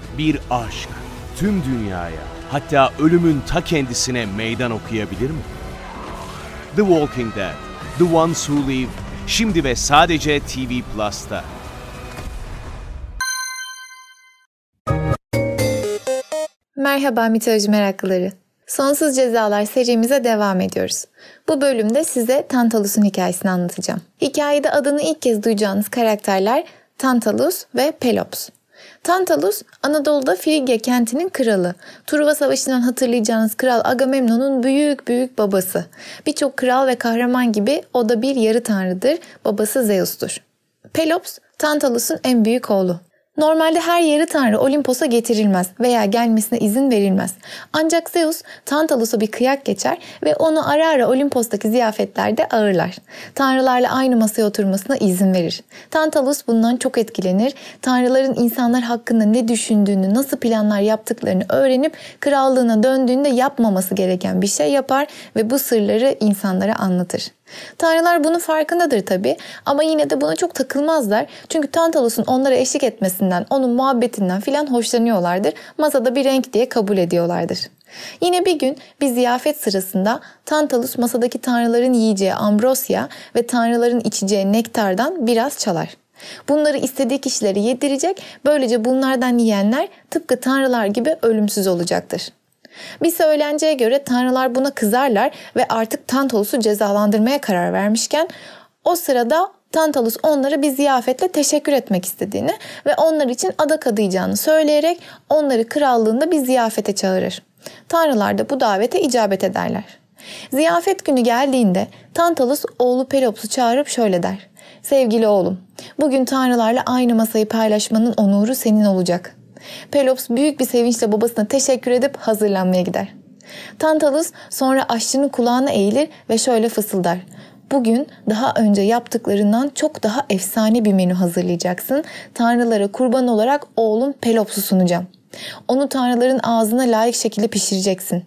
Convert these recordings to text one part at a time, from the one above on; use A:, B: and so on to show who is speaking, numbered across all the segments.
A: Bir aşk tüm dünyaya, hatta ölümün ta kendisine meydan okuyabilir mi? The Walking Dead, The Ones Who Live, şimdi ve sadece TV Plus'ta.
B: Merhaba mitoloji meraklıları. Sonsuz Cezalar serimize devam ediyoruz. Bu bölümde size Tantalus'un hikayesini anlatacağım. Hikayede adını ilk kez duyacağınız karakterler Tantalus ve Pelops. Tantalus, Anadolu'da Frigya kentinin kralı. Truva Savaşı'ndan hatırlayacağınız Kral Agamemnon'un büyük babası. Birçok kral ve kahraman gibi o da bir yarı tanrıdır. Babası Zeus'tur. Pelops, Tantalus'un en büyük oğlu. Normalde her yarı tanrı Olimpos'a getirilmez veya gelmesine izin verilmez. Ancak Zeus Tantalus'a bir kıyak geçer ve onu ara ara Olimpos'taki ziyafetlerde ağırlar. Tanrılarla aynı masaya oturmasına izin verir. Tantalus bundan çok etkilenir. Tanrıların insanlar hakkında ne düşündüğünü, nasıl planlar yaptıklarını öğrenip krallığına döndüğünde yapmaması gereken bir şey yapar ve bu sırları insanlara anlatır. Tanrılar bunun farkındadır tabii ama yine de buna çok takılmazlar. Çünkü Tantalus'un onlara eşlik etmesinden, onun muhabbetinden filan hoşlanıyorlardır. Masada bir renk diye kabul ediyorlardır. Yine bir gün bir ziyafet sırasında Tantalus masadaki tanrıların yiyeceği ambrosya ve tanrıların içeceği nektardan biraz çalar. Bunları istediği kişilere yedirecek, böylece bunlardan yiyenler tıpkı tanrılar gibi ölümsüz olacaktır. Bir söylenceye göre tanrılar buna kızarlar ve artık Tantalus'u cezalandırmaya karar vermişken o sırada Tantalus onlara bir ziyafetle teşekkür etmek istediğini ve onlar için adak adayacağını söyleyerek onları krallığında bir ziyafete çağırır. Tanrılar da bu davete icabet ederler. Ziyafet günü geldiğinde Tantalus oğlu Pelops'u çağırıp şöyle der: "Sevgili oğlum, bugün tanrılarla aynı masayı paylaşmanın onuru senin olacak." Pelops büyük bir sevinçle babasına teşekkür edip hazırlanmaya gider. Tantalus sonra aşçının kulağına eğilir ve şöyle fısıldar: "Bugün daha önce yaptıklarından çok daha efsane bir menü hazırlayacaksın. Tanrılara kurban olarak oğlum Pelops'u sunacağım. Onu tanrıların ağzına layık şekilde pişireceksin."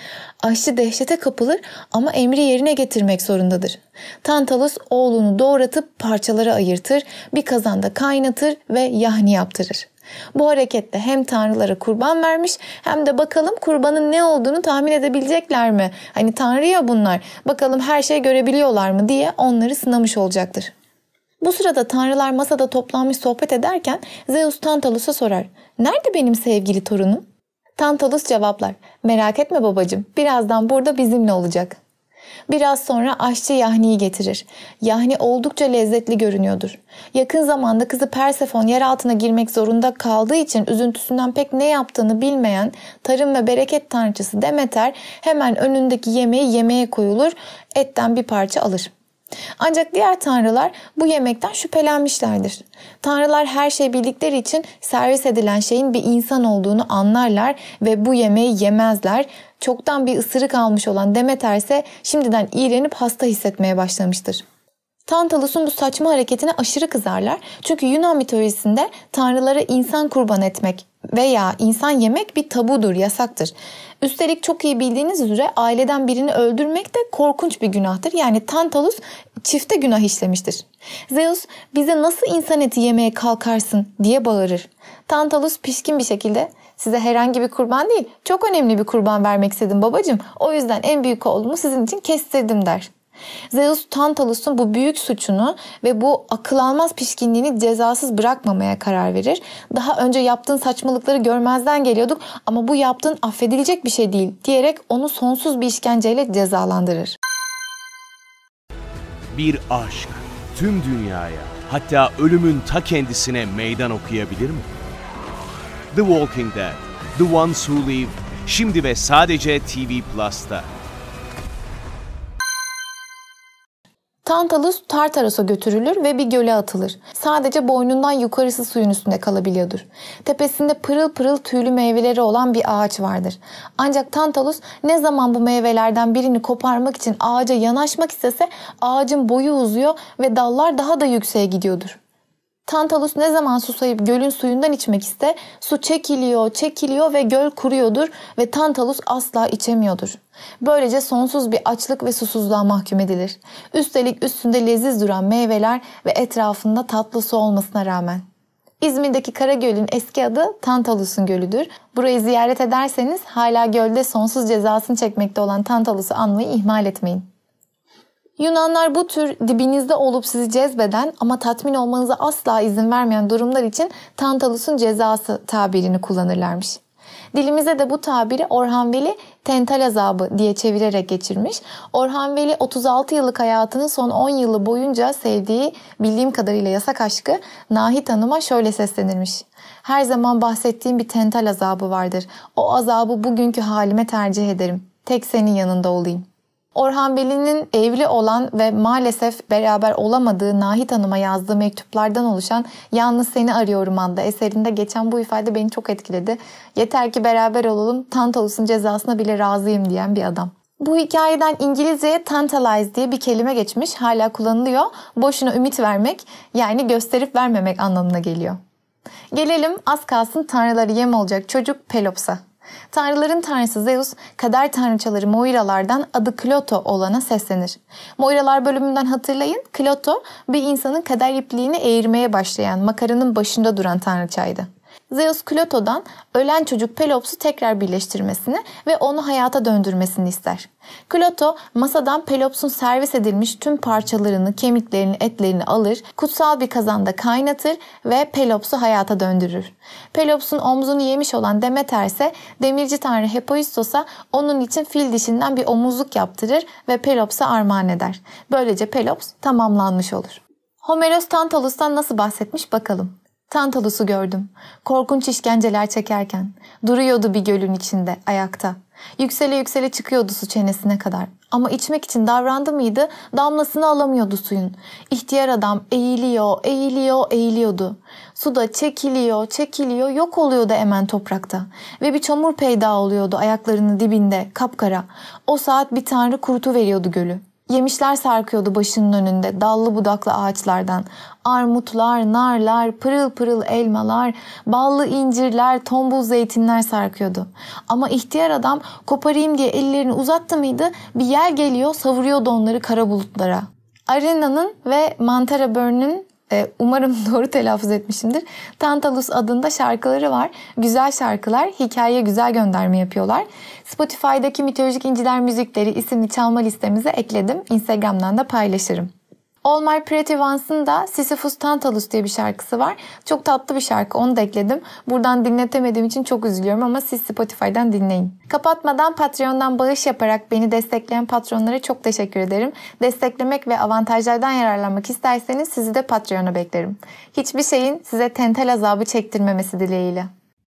B: Aşçı dehşete kapılır ama emri yerine getirmek zorundadır. Tantalus oğlunu doğratıp parçalara ayırtır, bir kazanda kaynatır ve yahni yaptırır. Bu hareketle hem tanrılara kurban vermiş hem de bakalım kurbanın ne olduğunu tahmin edebilecekler mi? Hani tanrı ya bunlar, bakalım her şeyi görebiliyorlar mı diye onları sınamış olacaktır. Bu sırada tanrılar masada toplanmış sohbet ederken Zeus Tantalus'a sorar: "Nerede benim sevgili torunum?" Tantalus cevaplar: "Merak etme babacığım, birazdan burada bizimle olacak." Biraz sonra aşçı yahniyi getirir. Yahni oldukça lezzetli görünüyordur. Yakın zamanda kızı Persefon yer altına girmek zorunda kaldığı için üzüntüsünden pek ne yaptığını bilmeyen tarım ve bereket tanrıçısı Demeter hemen önündeki yemeği yemeye koyulur, etten bir parça alır. Ancak diğer tanrılar bu yemekten şüphelenmişlerdir. Tanrılar her şeyi bildikleri için servis edilen şeyin bir insan olduğunu anlarlar ve bu yemeği yemezler. Çoktan bir ısırık almış olan Demeter ise şimdiden iğrenip hasta hissetmeye başlamıştır. Tantalus'un bu saçma hareketine aşırı kızarlar. Çünkü Yunan mitolojisinde tanrılara insan kurban etmek veya insan yemek bir tabudur, yasaktır. Üstelik çok iyi bildiğiniz üzere aileden birini öldürmek de korkunç bir günahtır. Yani Tantalus çifte günah işlemiştir. Zeus bize nasıl insan eti yemeye kalkarsın diye bağırır. Tantalus pişkin bir şekilde size herhangi bir kurban değil, çok önemli bir kurban vermek istedim babacığım. O yüzden en büyük oğlumu sizin için kestirdim der. Zeus Tantalus'un bu büyük suçunu ve bu akıl almaz pişkinliğini cezasız bırakmamaya karar verir. Daha önce yaptığın saçmalıkları görmezden geliyorduk ama bu yaptığın affedilecek bir şey değil diyerek onu sonsuz bir işkenceyle cezalandırır.
A: Bir aşk tüm dünyaya, hatta ölümün ta kendisine meydan okuyabilir mi? The Walking Dead, The Ones Who Live, şimdi ve sadece TV Plus'ta.
B: Tantalus Tartaros'a götürülür ve bir göle atılır. Sadece boynundan yukarısı suyun üstünde kalabiliyordur. Tepesinde pırıl pırıl tüylü meyveleri olan bir ağaç vardır. Ancak Tantalus ne zaman bu meyvelerden birini koparmak için ağaca yanaşmak istese ağacın boyu uzuyor ve dallar daha da yükseğe gidiyordur. Tantalus ne zaman susayıp gölün suyundan içmek iste, su çekiliyor ve göl kuruyordur ve Tantalus asla içemiyordur. Böylece sonsuz bir açlık ve susuzluğa mahkum edilir. Üstelik üstünde leziz duran meyveler ve etrafında tatlı su olmasına rağmen. İzmir'deki Karagöl'ün eski adı Tantalus'un Gölü'dür. Burayı ziyaret ederseniz hala gölde sonsuz cezasını çekmekte olan Tantalus'u anmayı ihmal etmeyin. Yunanlar bu tür dibinizde olup sizi cezbeden ama tatmin olmanıza asla izin vermeyen durumlar için Tantalus'un cezası tabirini kullanırlarmış. Dilimize de bu tabiri Orhan Veli tental azabı diye çevirerek geçirmiş. Orhan Veli 36 yıllık hayatının son 10 yılı boyunca sevdiği, bildiğim kadarıyla yasak aşkı Nahit Hanım'a şöyle seslenirmiş. Her zaman bahsettiğim bir tental azabı vardır. O azabı bugünkü halime tercih ederim. Tek senin yanında olayım. Orhan Veli'nin evli olan ve maalesef beraber olamadığı Nahit Hanım'a yazdığı mektuplardan oluşan Yalnız Seni Arıyorum adlı eserinde geçen bu ifade beni çok etkiledi. Yeter ki beraber olalım, Tantalus'un cezasına bile razıyım diyen bir adam. Bu hikayeden İngilizceye tantalize diye bir kelime geçmiş, hala kullanılıyor. Boşuna ümit vermek, yani gösterip vermemek anlamına geliyor. Gelelim az kalsın tanrıları yem olacak çocuk Pelops'a. Tanrıların tanrısı Zeus, kader tanrıçaları Moiralardan adı Kloto olana seslenir. Moiralar bölümünden hatırlayın, Kloto bir insanın kader ipliğini eğirmeye başlayan, makaranın başında duran tanrıçaydı. Zeus Kloto'dan ölen çocuk Pelops'u tekrar birleştirmesini ve onu hayata döndürmesini ister. Kloto masadan Pelops'un servis edilmiş tüm parçalarını, kemiklerini, etlerini alır, kutsal bir kazanda kaynatır ve Pelops'u hayata döndürür. Pelops'un omzunu yemiş olan Demeter ise demirci tanrı Hephaistos'a onun için fil dişinden bir omuzluk yaptırır ve Pelops'a armağan eder. Böylece Pelops tamamlanmış olur. Homeros Tantalus'tan nasıl bahsetmiş bakalım. Tantalus'u gördüm. Korkunç işkenceler çekerken. Duruyordu bir gölün içinde, ayakta. Yüksele yüksele çıkıyordu su çenesine kadar. Ama içmek için davrandı mıydı, damlasını alamıyordu suyun. İhtiyar adam eğiliyor, eğiliyor, eğiliyordu. Suda çekiliyor, çekiliyor, yok oluyordu hemen toprakta. Ve bir çamur peyda oluyordu ayaklarının dibinde, kapkara. O saat bir tanrı kurutuveriyordu gölü. Yemişler sarkıyordu başının önünde dallı budaklı ağaçlardan. Armutlar, narlar, pırıl pırıl elmalar, ballı incirler, tombul zeytinler sarkıyordu. Ama ihtiyar adam koparayım diye ellerini uzattı mıydı bir yel geliyor savuruyordu onları kara bulutlara. Arena'nın ve Mantara Burn'un umarım doğru telaffuz etmişimdir. Tantalus adında şarkıları var. Güzel şarkılar, hikayeye güzel gönderme yapıyorlar. Spotify'daki Mitolojik İnciler Müzikleri isimli çalma listemize ekledim. Instagram'dan da paylaşırım. All My Pretty Ones'ın da Sisyphus Tantalus diye bir şarkısı var. Çok tatlı bir şarkı, onu da ekledim. Buradan dinletemediğim için çok üzülüyorum ama siz Spotify'dan dinleyin. Kapatmadan Patreon'dan bağış yaparak beni destekleyen patronlara çok teşekkür ederim. Desteklemek ve avantajlardan yararlanmak isterseniz sizi de Patreon'a beklerim. Hiçbir şeyin size tentel azabı çektirmemesi dileğiyle.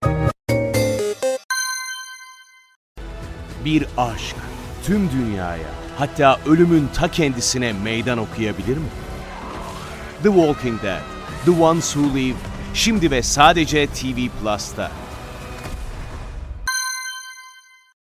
A: Bir aşk tüm dünyaya, hatta ölümün ta kendisine meydan okuyabilir mi? The Walking Dead, The Ones Who Live, şimdi ve sadece TV Plus'ta.